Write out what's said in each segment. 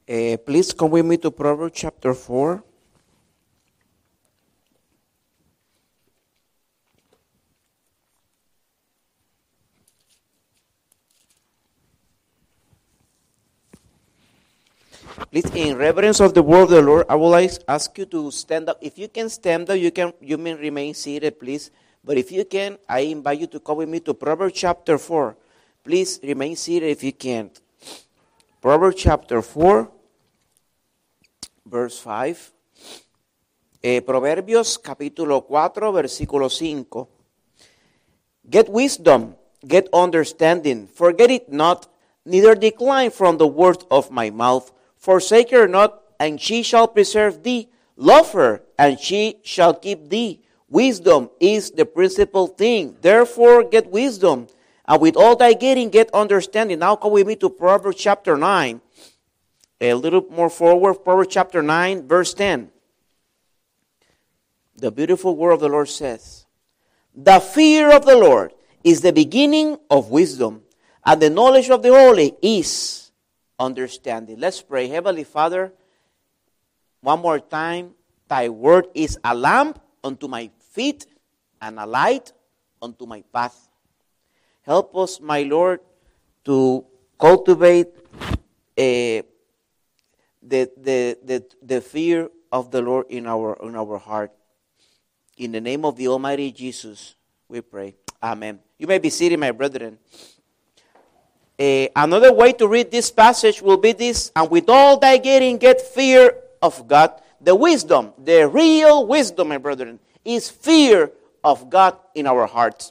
Please come with me to Proverbs chapter 4. Please, in reverence of the word of the Lord, I would like to ask you to stand up. If you can stand up, you may remain seated, please. But if you can, I invite you to come with me to Proverbs chapter 4. Please remain seated if you can. Proverbs chapter 4, verse 5. Proverbios capítulo 4, versículo 5. Get wisdom, get understanding. Forget it not, neither decline from the words of my mouth. Forsake her not, and she shall preserve thee. Love her, and she shall keep thee. Wisdom is the principal thing. Therefore get wisdom, and with all thy getting get understanding. Now come with me to Proverbs chapter 9. A little more forward, Proverbs chapter 9, verse 10. The beautiful word of the Lord says, the fear of the Lord is the beginning of wisdom, and the knowledge of the holy is understanding. Let's pray. Heavenly Father, one more time, thy word is a lamp unto my feet and a light unto my path. Help us, my Lord, to cultivate the fear of the Lord in our heart. In the name of the Almighty Jesus, we pray. Amen. You may be seated, my brethren. Another way to read this passage will be this: and with all thy getting, get fear of God. The wisdom, the real wisdom, my brethren, is fear of God in our hearts.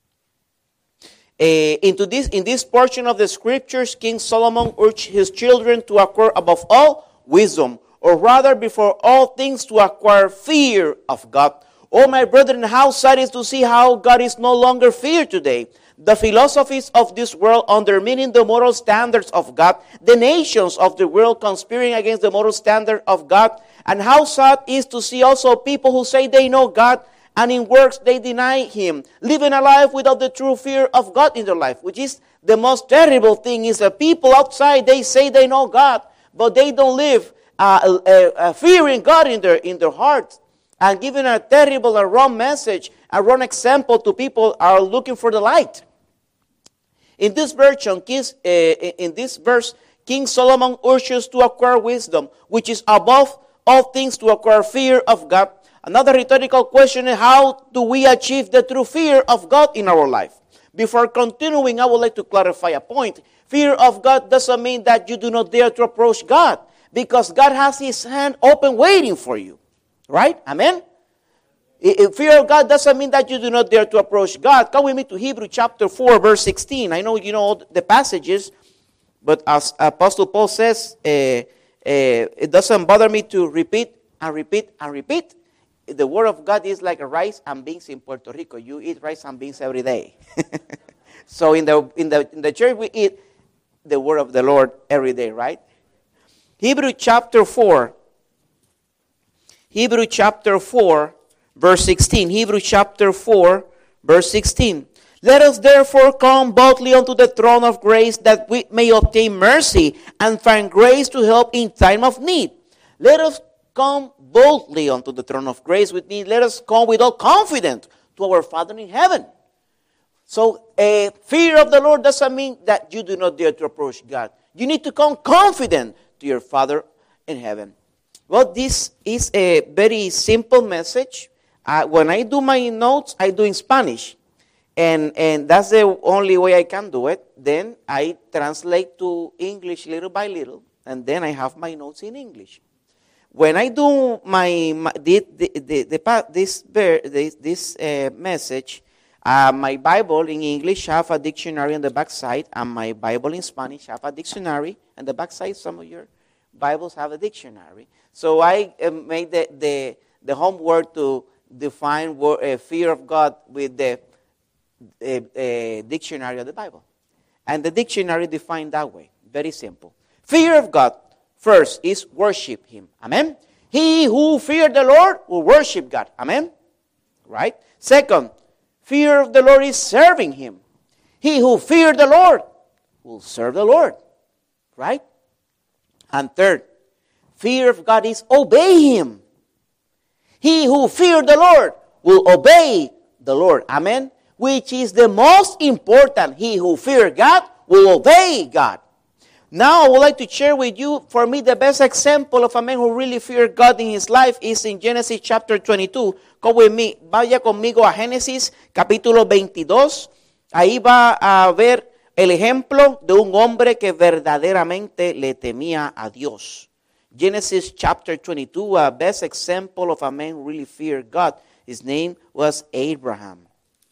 In this portion of the scriptures, King Solomon urged his children to acquire above all wisdom, or rather before all things to acquire fear of God. Oh, my brethren, how sad is to see how God is no longer feared today. The philosophies of this world undermining the moral standards of God, the nations of the world conspiring against the moral standard of God, and how sad is to see also people who say they know God, and in works they deny Him, living a life without the true fear of God in their life, which is the most terrible thing. Is that people outside, they say they know God, but they don't live fearing God in their hearts, and giving a terrible and wrong message, a wrong example to people are looking for the light. In this verse, King Solomon urges to acquire wisdom, which is above all things to acquire fear of God. Another rhetorical question is, how do we achieve the true fear of God in our life? Before continuing, I would like to clarify a point. Fear of God doesn't mean that you do not dare to approach God, because God has His hand open waiting for you. Right? Amen? Fear of God doesn't mean that you do not dare to approach God. Come with me to Hebrews chapter 4, verse 16. I know you know the passages, but as Apostle Paul says, it doesn't bother me to repeat and repeat and repeat. The word of God is like rice and beans in Puerto Rico. You eat rice and beans every day. So in the church we eat the word of the Lord every day, right? Hebrews chapter 4, verse 16. Hebrews chapter 4, verse 16. Let us therefore come boldly unto the throne of grace, that we may obtain mercy and find grace to help in time of need. Let us come boldly unto the throne of grace with me. Let us come with all confidence to our Father in heaven. So, fear of the Lord doesn't mean that you do not dare to approach God. You need to come confident to your Father in heaven. Well, this is a very simple message. When I do my notes, I do in Spanish. And that's the only way I can do it. Then I translate to English little by little. And then I have my notes in English. When I do this message, my Bible in English have a dictionary on the back side, and my Bible in Spanish have a dictionary on the back side. Some of your Bibles have a dictionary. So I made the homework to define fear of God with the dictionary of the Bible. And the dictionary defined that way. Very simple. Fear of God, first, is worship Him. Amen? He who feared the Lord will worship God. Amen? Right? Second, fear of the Lord is serving Him. He who feared the Lord will serve the Lord. Right? And third, fear of God is obey Him. He who fears the Lord will obey the Lord. Amen? Which is the most important. He who fears God will obey God. Now I would like to share with you, for me, the best example of a man who really feared God in his life is in Genesis chapter 22. Come with me. Vaya conmigo a Génesis capítulo 22. Ahí va a ver el ejemplo de un hombre que verdaderamente le temía a Dios. Genesis chapter 22, a best example of a man who really feared God. His name was Abraham.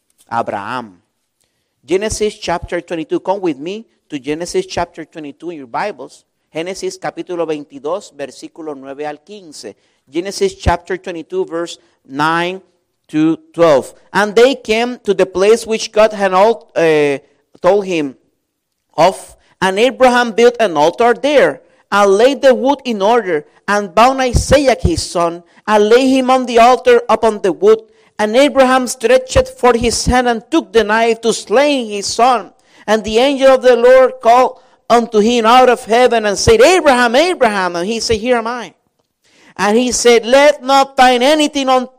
Genesis chapter 22. Come with me to Genesis chapter 22 in your Bibles. Génesis capítulo 22, versículo 9 al 15. Genesis chapter 22, verse 9 to 12. And they came to the place which God had told him of. And Abraham built an altar there, and laid the wood in order, and bound Isaac his son, and laid him on the altar upon the wood. And Abraham stretched forth his hand, and took the knife to slay his son. And the angel of the Lord called unto him out of heaven, and said, Abraham, Abraham. And he said, Here am I. And he said, Let not thine anything upon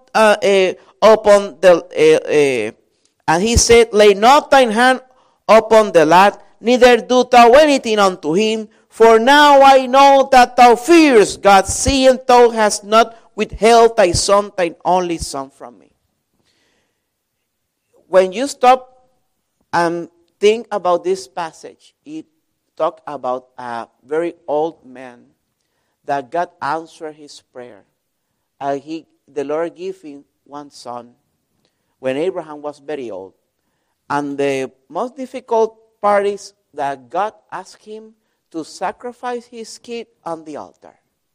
the. And he said, Lay not thine hand upon the lad, neither do thou anything unto him. For now I know that thou fearest God, seeing thou hast not withheld thy son, thine only son, from me. When you stop and think about this passage, it talks about a very old man that God answered his prayer. And the Lord gave him one son when Abraham was very old. And the most difficult part is that God asked him to sacrifice his kid on the altar.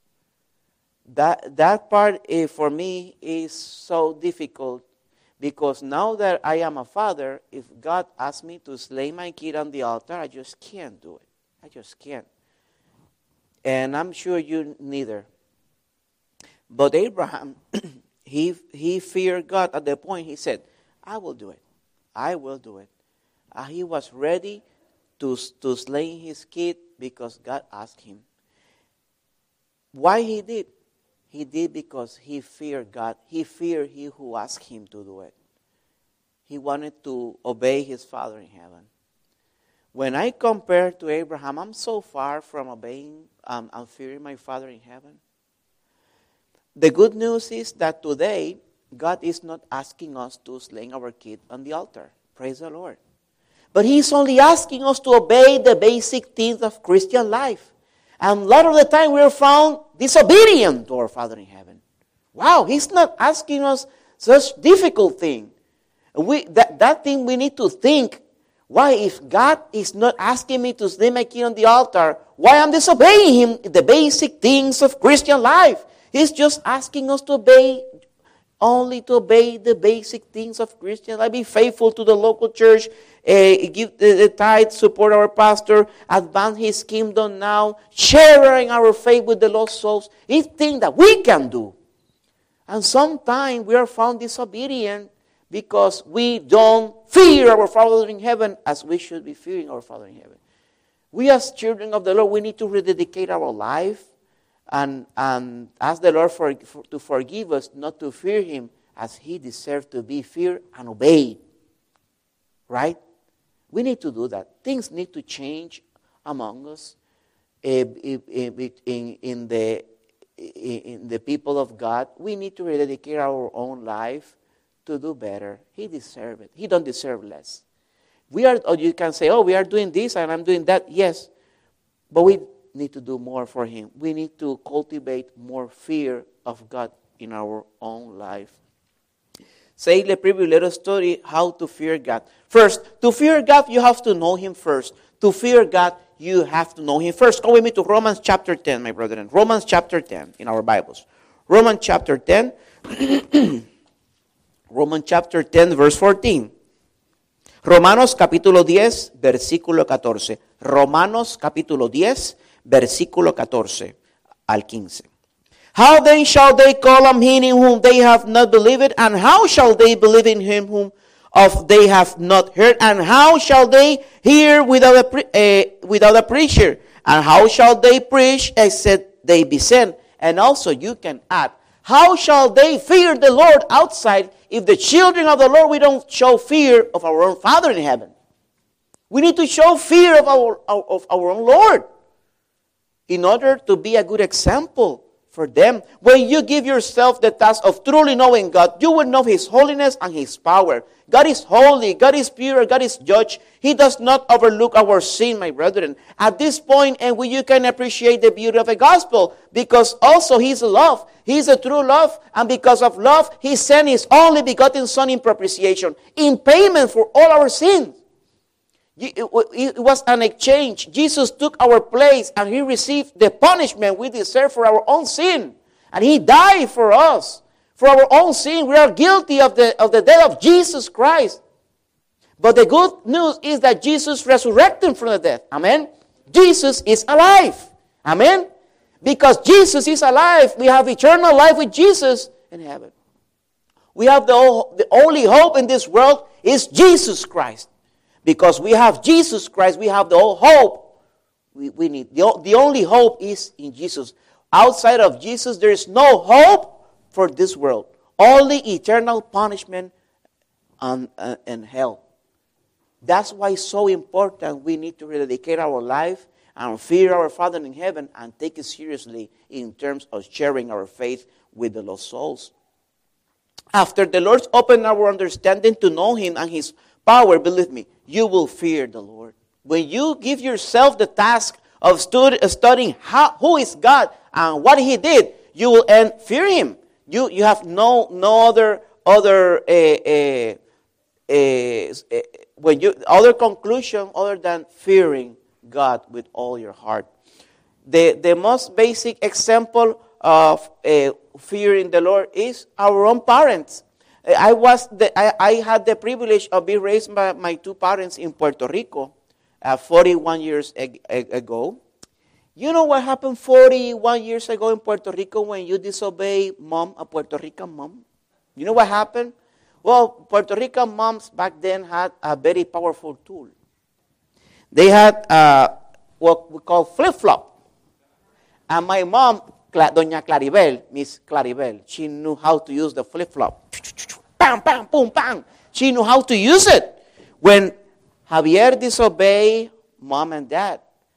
That part for me is so difficult, because now that I am a father, if God asks me to slay my kid on the altar, I just can't do it. I just can't. And I'm sure you neither. But Abraham, he feared God at the point he said, I will do it. I will do it. He was ready to slay his kid because God asked him. Why he did? He did because he feared God. He feared he who asked him to do it. He wanted to obey his Father in heaven. When I compare to Abraham, I'm so far from obeying and fearing my Father in heaven. The good news is that today, God is not asking us to slay our kid on the altar. Praise the Lord. But He's only asking us to obey the basic things of Christian life. And a lot of the time we are found disobedient to our Father in heaven. Wow, He's not asking us such difficult thing. That thing we need to think. Why, if God is not asking me to slay my kid on the altar, why I'm disobeying Him in the basic things of Christian life? He's just asking us to obey, only to obey the basic things of Christian life. Be faithful to the local church, give the tithe, support our pastor, advance His kingdom now, sharing our faith with the lost souls. It's things that we can do. And sometimes we are found disobedient because we don't fear our Father in heaven as we should be fearing our Father in heaven. We as children of the Lord, we need to rededicate our life and ask the Lord to forgive us, not to fear Him as He deserves to be feared and obeyed. Right? We need to do that. Things need to change among us in the people of God. We need to rededicate our own life to do better. He deserves it. He don't deserve less. Or you can say, we are doing this and I'm doing that. Yes, but we need to do more for Him. We need to cultivate more fear of God in our own life. Say in the previous little story how to fear God. First, to fear God, you have to know Him first. To fear God, you have to know Him first. Come with me to Romans chapter 10, my brethren. Romans chapter 10 in our Bibles. Romans chapter 10. Romans chapter 10, verse 14. Romanos capítulo 10, versículo 14. Romanos capítulo 10, versículo 14 al 15. How then shall they call on Him in whom they have not believed? And how shall they believe in Him whom of they have not heard? And how shall they hear without a preacher? And how shall they preach except they be sent? And also you can add, how shall they fear the Lord outside if the children of the Lord, we don't show fear of our own Father in heaven? We need to show fear of our own Lord in order to be a good example for them. When you give yourself the task of truly knowing God, you will know His holiness and His power. God is holy, God is pure, God is judge. He does not overlook our sin, my brethren. At this point, and you can appreciate the beauty of the gospel, because also He is love. He is a true love, and because of love, He sent His only begotten Son in propitiation, in payment for all our sins. It was an exchange. Jesus took our place, and He received the punishment we deserve for our own sin. And He died for us, for our own sin. We are guilty of the death of Jesus Christ. But the good news is that Jesus resurrected from the death. Amen? Jesus is alive. Amen? Because Jesus is alive, we have eternal life with Jesus in heaven. We have the only hope in this world is Jesus Christ. Because we have Jesus Christ, we have the whole hope we need. The only hope is in Jesus. Outside of Jesus, there is no hope for this world. Only eternal punishment and hell. That's why it's so important we need to rededicate our life and fear our Father in heaven and take it seriously in terms of sharing our faith with the lost souls. After the Lord's opened our understanding to know Him and His power, believe me, you will fear the Lord. When you give yourself the task of studying who is God and what He did, you will end fear Him. You have no other conclusion other than fearing God with all your heart. The most basic example of fearing the Lord is our own parents. I had the privilege of being raised by my two parents in Puerto Rico 41 years ago. You know what happened 41 years ago in Puerto Rico when you disobey mom, a Puerto Rican mom? You know what happened? Well, Puerto Rican moms back then had a very powerful tool. They had what we call flip-flop. And my mom, Doña Claribel, Miss Claribel, she knew how to use the flip-flop. Bam, bam, boom, bam. She knew how to use it. When Javier disobeyed mom and dad,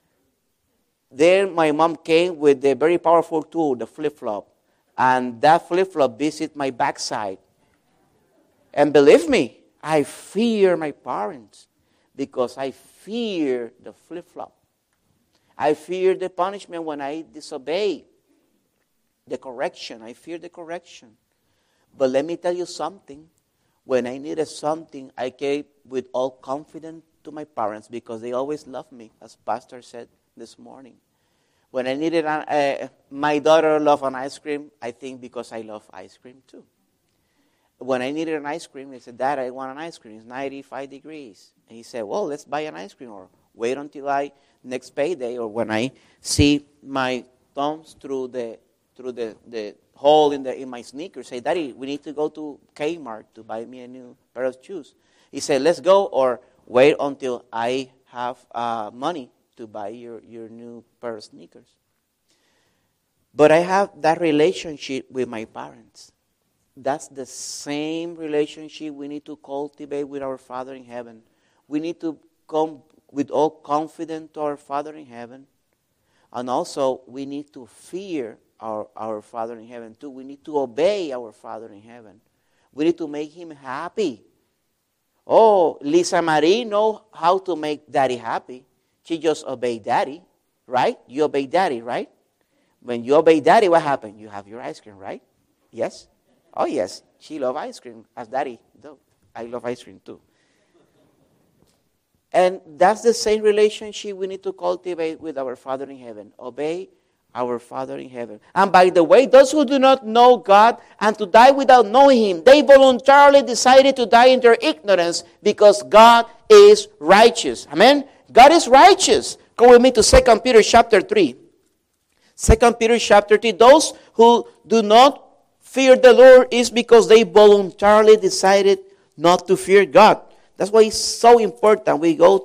then my mom came with the very powerful tool, the flip-flop. And that flip-flop visited my backside. And believe me, I fear my parents because I fear the flip-flop. I fear the punishment when I disobey. The correction. I fear the correction. But let me tell you something. When I needed something, I came with all confidence to my parents because they always loved me, as Pastor said this morning. When I needed, my daughter loved an ice cream, I think because I love ice cream too. When I needed an ice cream, I said, Dad, I want an ice cream. It's 95 degrees. And he said, well, let's buy an ice cream or wait until next payday or when I see my thumbs through the hole in my sneakers. Say, Daddy, we need to go to Kmart to buy me a new pair of shoes. He said, let's go or wait until I have money to buy your new pair of sneakers. But I have that relationship with my parents. That's the same relationship we need to cultivate with our Father in heaven. We need to come with all confidence to our Father in heaven. And also, we need to fear our Father in heaven too. We need to obey our Father in heaven. We need to make Him happy. Oh, Lisa Marie knows how to make Daddy happy. She just obeyed Daddy, right? You obey Daddy, right? When you obey Daddy, what happened? You have your ice cream, right? Yes? Oh, yes. She loves ice cream, as Daddy does. I love ice cream too. And that's the same relationship we need to cultivate with our Father in heaven. Obey our Father in heaven. And by the way, those who do not know God and to die without knowing Him, they voluntarily decided to die in their ignorance because God is righteous. Amen? God is righteous. Go with me to 2 Peter chapter 3. 2 Peter chapter 3. Those who do not fear the Lord is because they voluntarily decided not to fear God. That's why it's so important we go to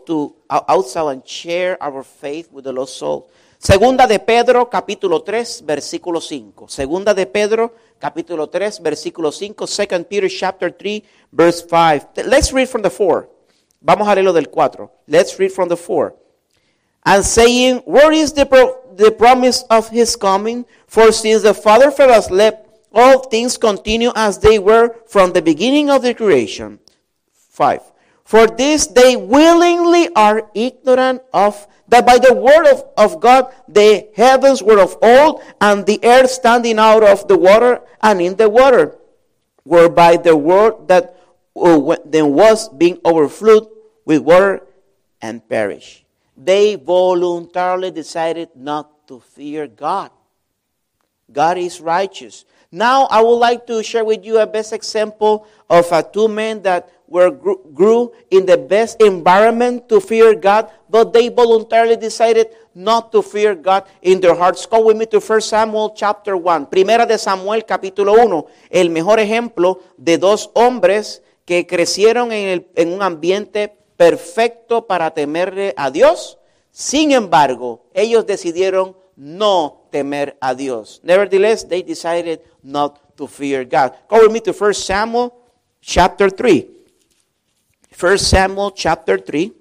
outside and share our faith with the lost soul. Segunda de Pedro, capítulo 3, versículo 5. Segunda de Pedro, capítulo 3, versículo 5. 2 Peter, chapter 3, verse 5. Let's read from the 4. Vamos a leerlo del 4. Let's read from the 4. And saying, where is the promise of his coming? For since the Father fell asleep, all things continue as they were from the beginning of the creation. 5. For this they willingly are ignorant of that by the word of God the heavens were of old, and the earth standing out of the water and in the water, whereby the world that then was being overflowed with water and perish. They voluntarily decided not to fear God. God is righteous. Now I would like to share with you a best example of two men that grew in the best environment to fear God, but they voluntarily decided not to fear God in their hearts. Go with me to 1 Samuel chapter 1. Primera de Samuel capítulo 1. El mejor ejemplo de dos hombres que crecieron en un ambiente perfecto para temerle a Dios. Sin embargo, ellos decidieron no temer a Dios. Nevertheless, they decided not to fear God. Go with me to 1 Samuel chapter 3. 1 Samuel chapter 3,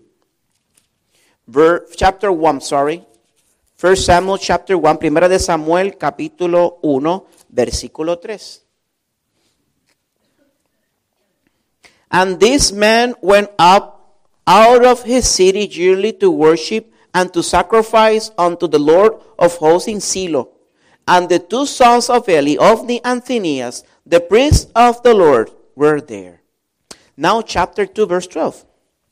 chapter 1, sorry. 1 Samuel chapter 1, primera de Samuel capítulo 1, versículo 3. And this man went up out of his city yearly to worship and to sacrifice unto the Lord of hosts in Shiloh. And the two sons of Eli, Ophni and Phinehas, the priests of the Lord, were there. Now chapter 2, verse 12.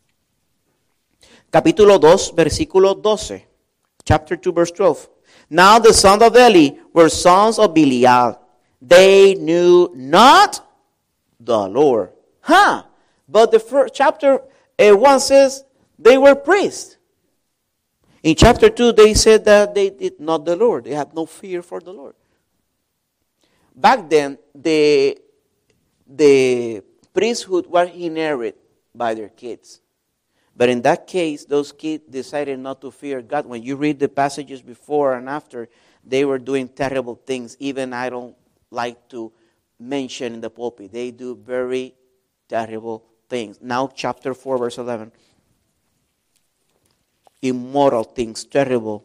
Capítulo 2, versículo 12. Chapter 2, verse 12. Now the sons of Eli were sons of Belial. They knew not the Lord. But the first chapter 1 says they were priests. In chapter 2, they said that they did not the Lord. They had no fear for the Lord. Back then, the priesthood was inherited by their kids. But in that case, those kids decided not to fear God. When you read the passages before and after, they were doing terrible things. Even I don't like to mention in the pulpit. They do very terrible things. Now chapter 4, verse 11. Immoral things, terrible.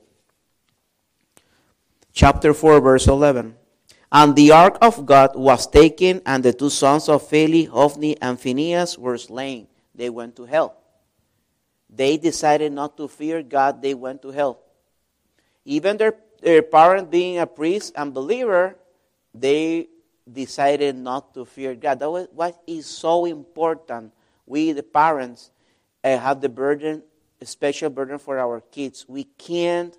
Chapter 4, verse 11. And the ark of God was taken, and the two sons of Eli, Ophni and Phinehas, were slain. They went to hell. They decided not to fear God. They went to hell. Even their parent being a priest and believer, they decided not to fear God. That was what is so important. We, the parents, have the burden, a special burden for our kids. We can't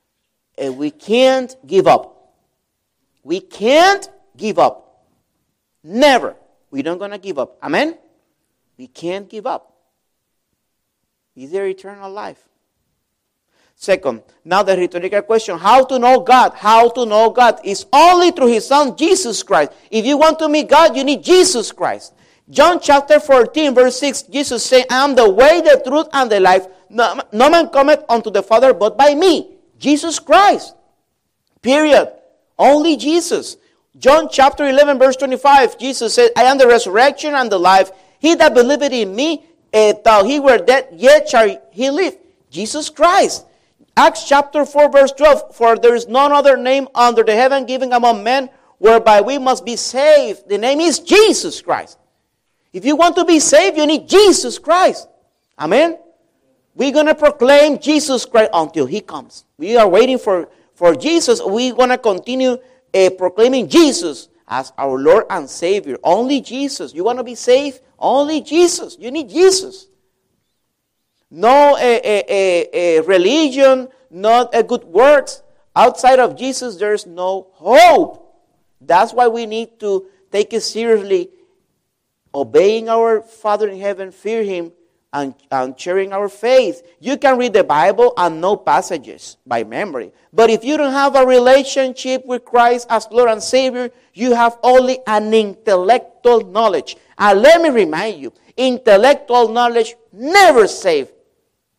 give up. We can't give up. Never. We're not going to give up. Amen? We can't give up. Is there eternal life? Second, now the rhetorical question, how to know God? How to know God is only through His Son, Jesus Christ. If you want to meet God, you need Jesus Christ. John chapter 14, verse 6, Jesus said, I am the way, the truth, and the life. No man cometh unto the Father but by me. Jesus Christ. Period. Only Jesus. John chapter 11, verse 25, Jesus said, I am the resurrection and the life. He that believeth in me, though he were dead, yet shall he live. Jesus Christ. Acts chapter 4, verse 12, for there is none other name under the heaven given among men whereby we must be saved. The name is Jesus Christ. If you want to be saved, you need Jesus Christ. Amen? We're going to proclaim Jesus Christ until He comes. We are waiting for Jesus. We're going to continue proclaiming Jesus as our Lord and Savior. Only Jesus. You want to be saved? Only Jesus. You need Jesus. No religion, not a good works. Outside of Jesus, there's no hope. That's why we need to take it seriously, obeying our Father in heaven, fear Him, and sharing our faith. You can read the Bible and know passages by memory. But if you don't have a relationship with Christ as Lord and Savior, you have only an intellectual knowledge. And let me remind you, intellectual knowledge never saves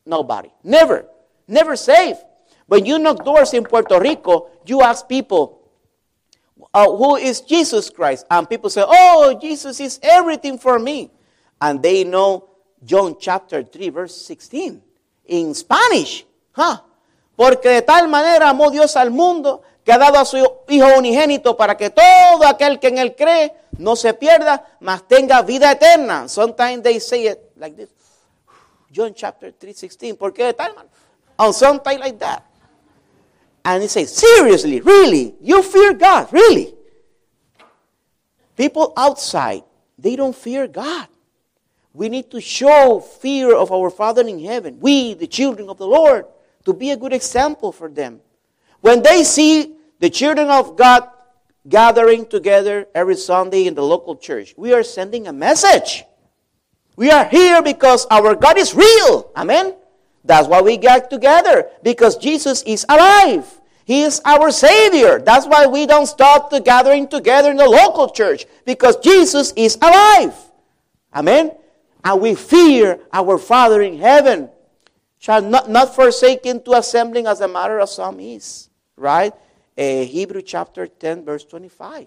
Nobody. Never. Never saved. When you knock doors in Puerto Rico, you ask people, who is Jesus Christ? And people say, oh, Jesus is everything for me. And they know John chapter 3, verse 16. In Spanish. Porque de tal manera amó Dios al mundo que ha dado a su Hijo unigénito para que todo aquel que en él cree no se pierda, mas tenga vida eterna. Sometimes they say it like this. John chapter 3:16. Porque de tal manera. Or sometimes like that. And he says, seriously, really? You fear God, really? People outside, they don't fear God. We need to show fear of our Father in heaven. We, the children of the Lord, to be a good example for them. When they see the children of God gathering together every Sunday in the local church, we are sending a message. We are here because our God is real. Amen? That's why we get together, because Jesus is alive. He is our Savior. That's why we don't stop the gathering together in the local church, because Jesus is alive. Amen? And we fear our Father in heaven. Shall not forsaken to assembling as a matter of some is. Right? Hebrew chapter 10, verse 25.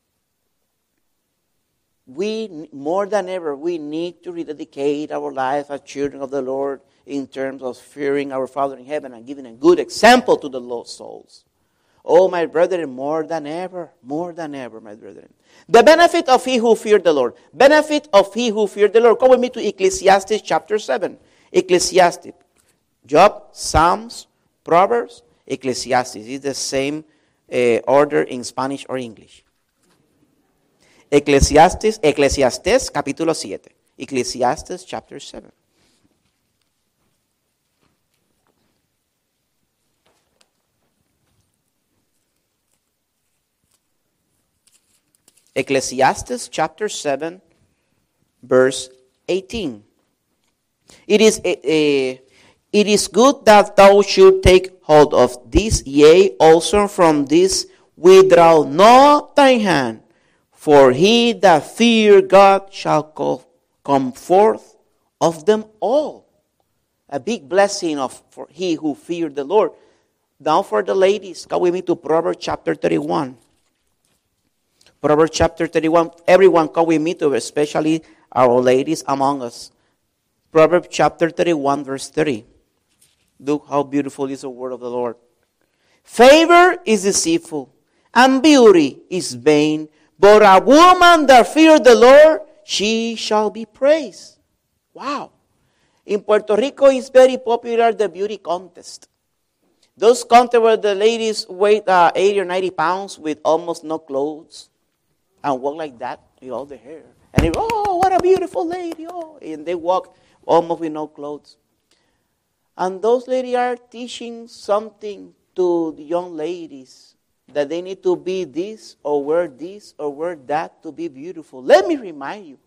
We, more than ever, we need to rededicate our life as children of the Lord in terms of fearing our Father in heaven and giving a good example to the lost souls. Oh, my brethren, more than ever, my brethren. The benefit of he who feared the Lord. Benefit of he who feared the Lord. Come with me to Ecclesiastes chapter 7. Ecclesiastes. Job, Psalms, Proverbs, Ecclesiastes. It's the same order in Spanish or English. Ecclesiastes capítulo 7. Ecclesiastes chapter 7. Ecclesiastes chapter 7, verse 18. It is good that thou should take hold of this, yea, also from this withdraw not thy hand, for he that fear God shall come forth of them all. A big blessing for he who feared the Lord. Now for the ladies, come with me to Proverbs chapter 31. Proverbs chapter 31. Everyone come with me to, especially our ladies among us. Proverbs chapter 31, verse 30. Look how beautiful is the word of the Lord. Favor is deceitful, and beauty is vain, but a woman that fears the Lord, she shall be praised. Wow. In Puerto Rico, it's very popular, the beauty contest. Those contests where the ladies weigh 80 or 90 pounds with almost no clothes and walk like that with all the hair. And they, oh, what a beautiful lady. Oh, and they walk almost with no clothes. And those ladies are teaching something to the young ladies, that they need to be this or wear that to be beautiful. Let me remind you,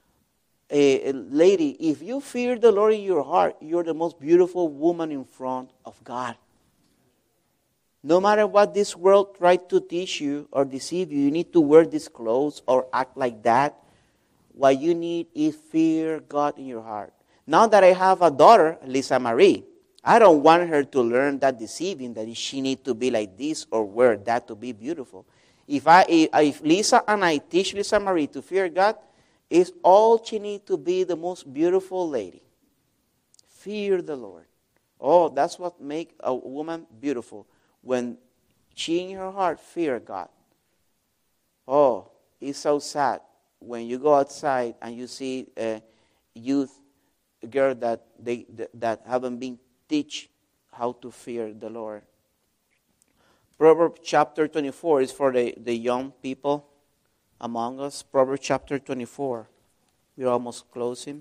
lady, if you fear the Lord in your heart, you're the most beautiful woman in front of God. No matter what this world tries to teach you or deceive you, you need to wear these clothes or act like that. What you need is fear God in your heart. Now that I have a daughter, Lisa Marie, I don't want her to learn that deceiving, that she needs to be like this or wear that to be beautiful. If Lisa and I teach Lisa Marie to fear God, it's all she needs to be the most beautiful lady. Fear the Lord. Oh, that's what makes a woman beautiful. When she in her heart fear God. Oh, it's so sad when you go outside and you see a youth girl that haven't been teach how to fear the Lord. Proverbs chapter 24 is for the young people among us. Proverbs chapter 24. We're almost closing.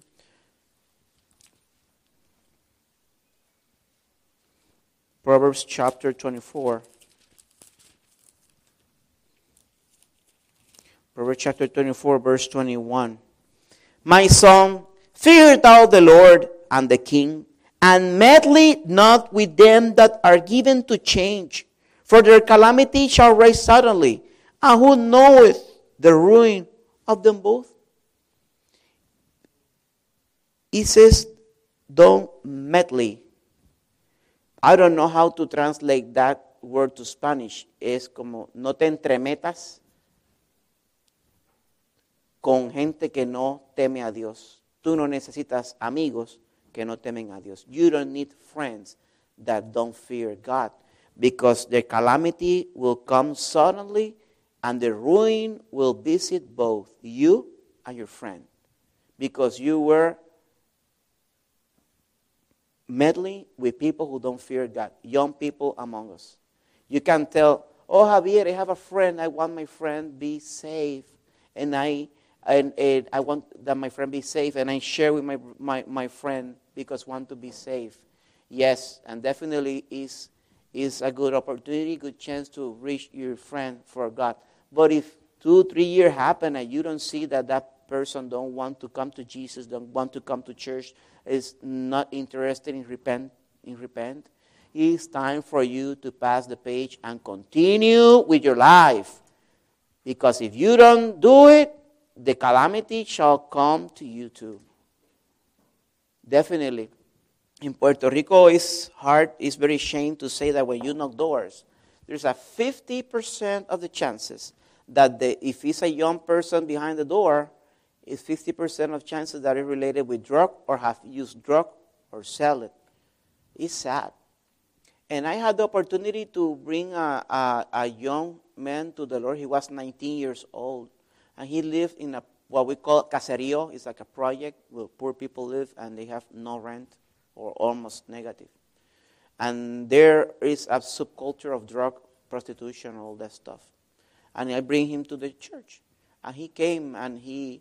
Proverbs chapter 24. Proverbs chapter 24, verse 21. My son, fear thou the Lord and the king, and meddle not with them that are given to change, for their calamity shall rise suddenly, and who knoweth the ruin of them both? It says, don't meddle. I don't know how to translate that word to Spanish. Es como, no te entremetas con gente que no teme a Dios. Tú no necesitas amigos que no temen a Dios. You don't need friends that don't fear God, because the calamity will come suddenly and the ruin will visit both you and your friend, because you were meddling with people who don't fear God, young people among us. You can tell, oh, Javier, I have a friend. I want my friend be safe, and I want that my friend be safe, and I share with my friend because I want to be safe. Yes, and definitely is a good opportunity, good chance to reach your friend for God. But if 2-3 years happen and you don't see that person don't want to come to Jesus, don't want to come to church, is not interested in repent, it's time for you to pass the page and continue with your life. Because if you don't do it, the calamity shall come to you too. Definitely. In Puerto Rico, it's very shame to say that when you knock doors, there's a 50% of the chances that if it's a young person behind the door, it's 50% of chances that it's related with drug or have used drug or sell it. It's sad. And I had the opportunity to bring a young man to the Lord. He was 19 years old. And he lived in what we call caserio. It's like a project where poor people live and they have no rent or almost negative. And there is a subculture of drug, prostitution, all that stuff. And I bring him to the church. And he came and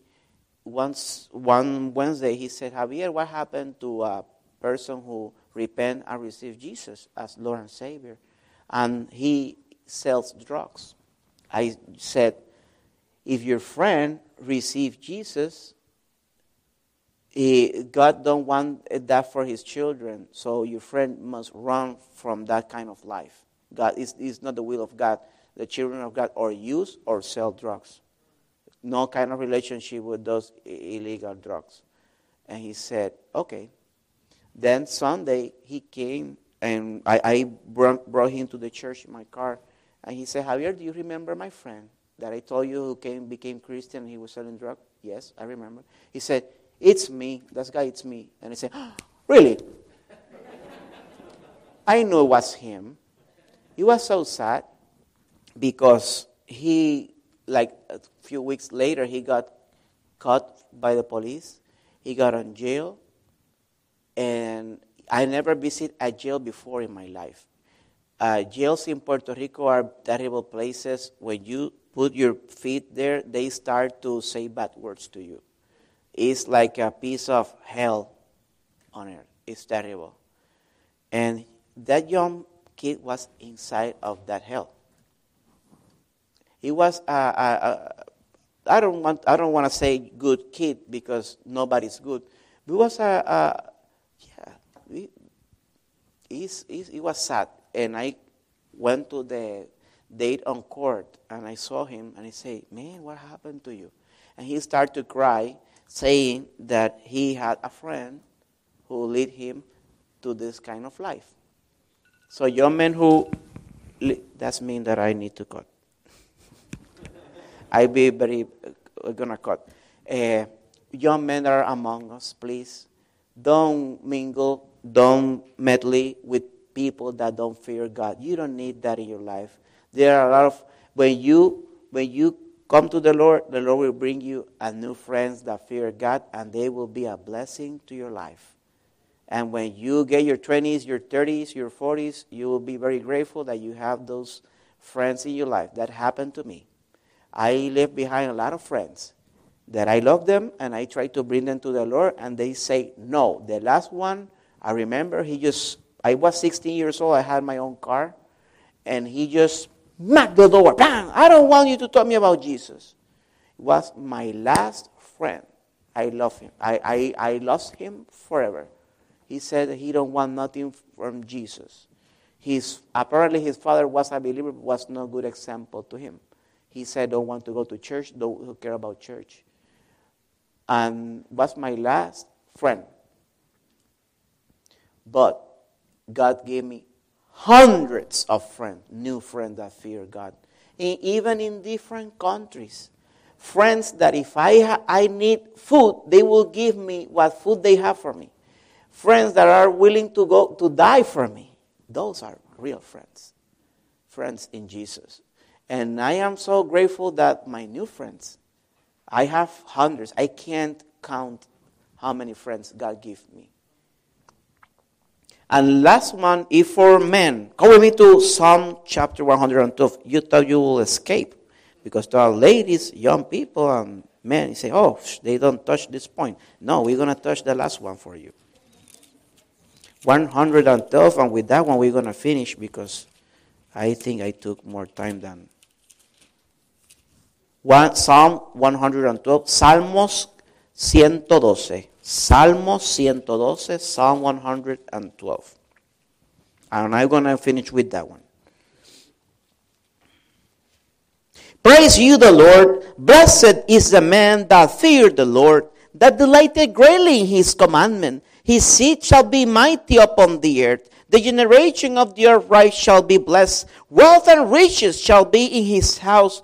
one Wednesday he said, Javier, what happened to a person who repent and receive Jesus as Lord and Savior? And he sells drugs. I said, if your friend received Jesus, God don't want that for his children, so your friend must run from that kind of life. God is not the will of God. The children of God or use or sell drugs. No kind of relationship with those illegal drugs. And he said, okay. Then Sunday he came and I brought him to the church in my car. And he said, Javier, do you remember my friend that I told you who became Christian and he was selling drugs? Yes, I remember. He said, it's me. That guy, it's me. And I said, oh, really? I knew it was him. He was so sad because like a few weeks later, he got caught by the police. He got in jail. And I never visited a jail before in my life. Jails in Puerto Rico are terrible places. When you put your feet there, they start to say bad words to you. It's like a piece of hell on earth. It's terrible. And that young kid was inside of that hell. He was I don't want to say good kid because nobody's good. But he was he was sad. And I went to the date on court and I saw him and I said, man, what happened to you? And he started to cry, saying that he had a friend who led him to this kind of life. So young men that means that I need to cut. I be gonna cut. Young men that are among us, please, don't mingle, don't meddle with people that don't fear God. You don't need that in your life. There are a lot of, when you come to the Lord will bring you a new friends that fear God, and they will be a blessing to your life. And when you get your 20s, your 30s, your 40s, you will be very grateful that you have those friends in your life. That happened to me. I left behind a lot of friends that I love them, and I try to bring them to the Lord, and they say no. The last one, I remember, I was 16 years old, I had my own car, and he just smacked the door. Bang! I don't want you to talk me about Jesus. It was my last friend. I love him. I lost him forever. He said that he don't want nothing from Jesus. Apparently his father was a believer, but was no good example to him. He said, don't want to go to church, don't care about church. And was my last friend. But God gave me hundreds of friends, new friends that fear God. Even in different countries. Friends that if I need food, they will give me what food they have for me. Friends that are willing to go to die for me. Those are real friends. Friends in Jesus. And I am so grateful that my new friends, I have hundreds. I can't count how many friends God gave me. And last one is for men. Come with me to Psalm chapter 112. You thought you will escape. Because there are ladies, young people, and men. You say, oh, they don't touch this point. No, we're going to touch the last one for you. 112, and with that one we're going to finish because I think I took more time than... Psalm 112, Salmos 112. Salmos 112, Psalm 112. And I'm going to finish with that one. Praise you, the Lord. Blessed is the man that feared the Lord, that delighted greatly in his commandment. His seed shall be mighty upon the earth. The generation of the upright shall be blessed. Wealth and riches shall be in his house,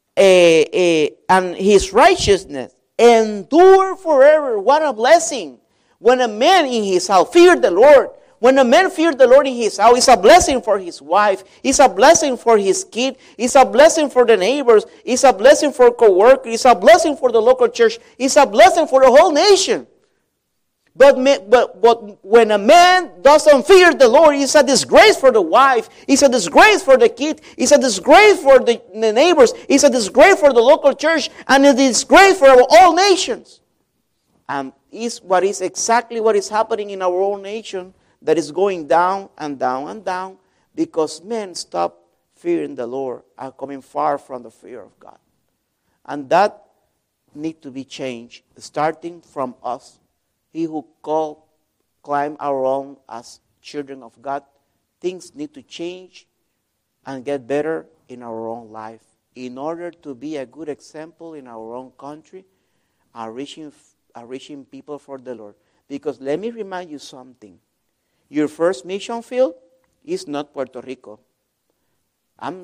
and his righteousness endure forever. What a blessing. When a man in his house feared the Lord, when a man feared the Lord in his house, it's a blessing for his wife, it's a blessing for his kid, it's a blessing for the neighbors, it's a blessing for co-workers, it's a blessing for the local church, it's a blessing for the whole nation. But when a man doesn't fear the Lord, it's a disgrace for the wife, it's a disgrace for the kid, it's a disgrace for the neighbors, it's a disgrace for the local church, and a disgrace for all nations. And is exactly what is happening in our own nation, that is going down and down and down because men stop fearing the Lord, are coming far from the fear of God. And that needs to be changed, starting from us. He who climb our own as children of God, things need to change and get better in our own life in order to be a good example in our own country and reaching people for the Lord. Because let me remind you something. Your first mission field is not Puerto Rico. I'm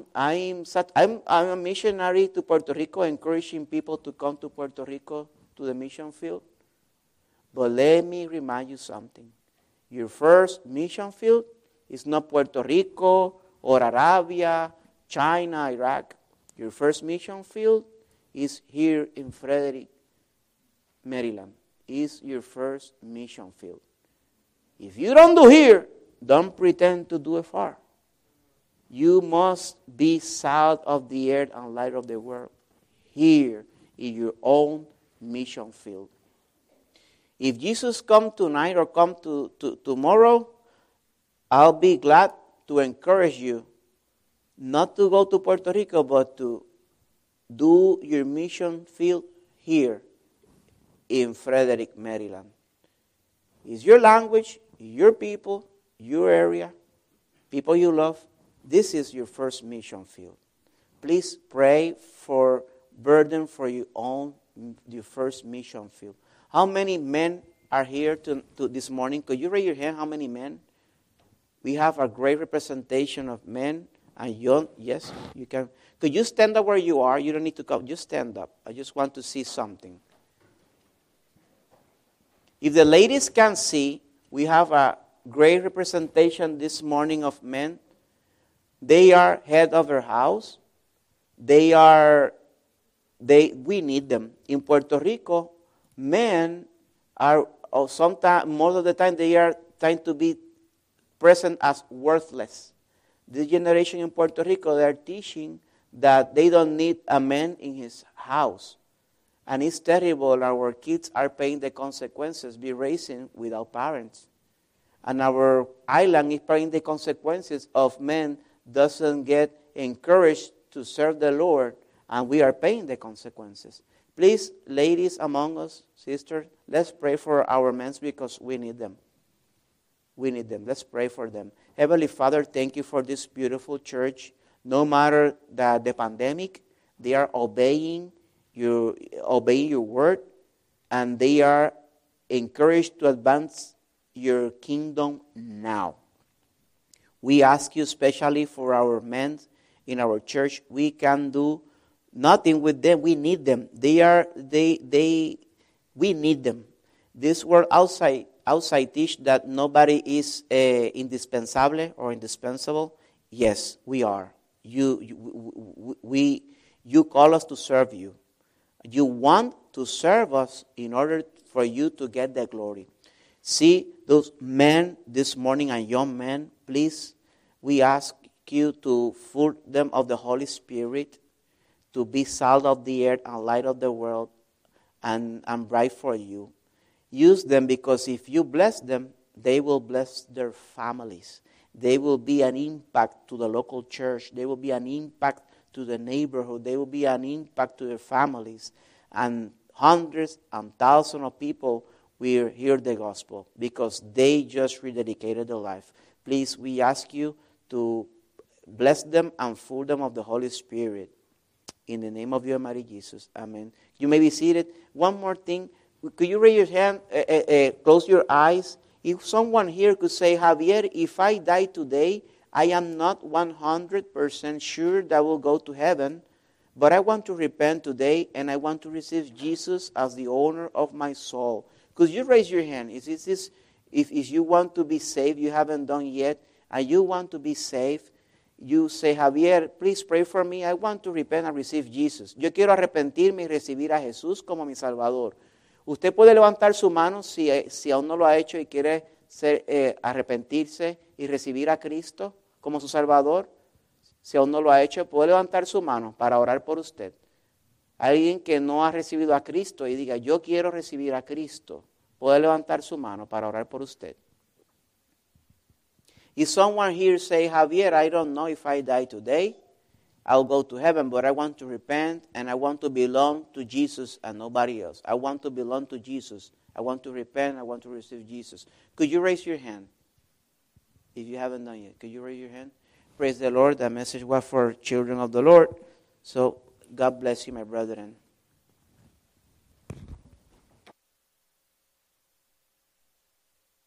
a missionary to Puerto Rico, encouraging people to come to Puerto Rico to the mission field. But let me remind you something. Your first mission field is not Puerto Rico or Arabia, China, Iraq. Your first mission field is here in Frederick, Maryland. Is your first mission field. If you don't do here, don't pretend to do it far. You must be salt of the earth and light of the world here in your own mission field. If Jesus come tonight or come to tomorrow, I'll be glad to encourage you not to go to Puerto Rico, but to do your mission field here in Frederick, Maryland. It's your language, your people, your area, people you love. This is your first mission field. Please pray for burden for your first mission field. How many men are here to this morning? Could you raise your hand? How many men? We have a great representation of men and young. Yes, you can. Could you stand up where you are? You don't need to come. Just stand up. I just want to see something. If the ladies can see, we have a great representation this morning of men. They are head of their house. We need them. In Puerto Rico, men are sometimes, most of the time, they are trying to be present as worthless. This generation in Puerto Rico, they are teaching that they don't need a man in his house. And it's terrible. Our kids are paying the consequences, be raising without parents. And our island is paying the consequences of men doesn't get encouraged to serve the Lord, and we are paying the consequences. Please, ladies among us, sisters, let's pray for our men because we need them. We need them. Let's pray for them. Heavenly Father, thank you for this beautiful church. No matter the pandemic, they are obeying your word, and they are encouraged to advance your kingdom now. We ask you especially for our men in our church. We can do nothing with them. We need them. We need them. This world outside teach that nobody is indispensable or indispensable. Yes, we are. You call us to serve you. You want to serve us in order for you to get the glory. See those men this morning and young men, please, we ask you to fill them of the Holy Spirit, to be salt of the earth and light of the world, and bright for you. Use them, because if you bless them, they will bless their families. They will be an impact to the local church. They will be an impact to the neighborhood. They will be an impact to their families. And hundreds and thousands of people will hear the gospel because they just rededicated their life. Please, we ask you to bless them and fill them of the Holy Spirit. In the name of your mighty Jesus. Amen. You may be seated. One more thing. Could you raise your hand, close your eyes? If someone here could say, Javier, if I die today, I am not 100% sure that I will go to heaven, but I want to repent today and I want to receive Jesus as the owner of my soul. Could you raise your hand? If you want to be saved, you haven't done yet, and you want to be saved, you say, Javier, please pray for me. I want to repent and receive Jesus. Yo quiero arrepentirme y recibir a Jesús como mi Salvador. Usted puede levantar su mano si aún no lo ha hecho y quiere arrepentirse y recibir a Cristo como su Salvador. Si aún no lo ha hecho, puede levantar su mano para orar por usted. Alguien que no ha recibido a Cristo y diga, yo quiero recibir a Cristo, puede levantar su mano para orar por usted. If someone here say, Javier, I don't know if I die today, I'll go to heaven, but I want to repent and I want to belong to Jesus and nobody else. I want to belong to Jesus. I want to repent. I want to receive Jesus. Could you raise your hand? If you haven't done yet, could you raise your hand? Praise the Lord. That message was for children of the Lord. So God bless you, my brethren.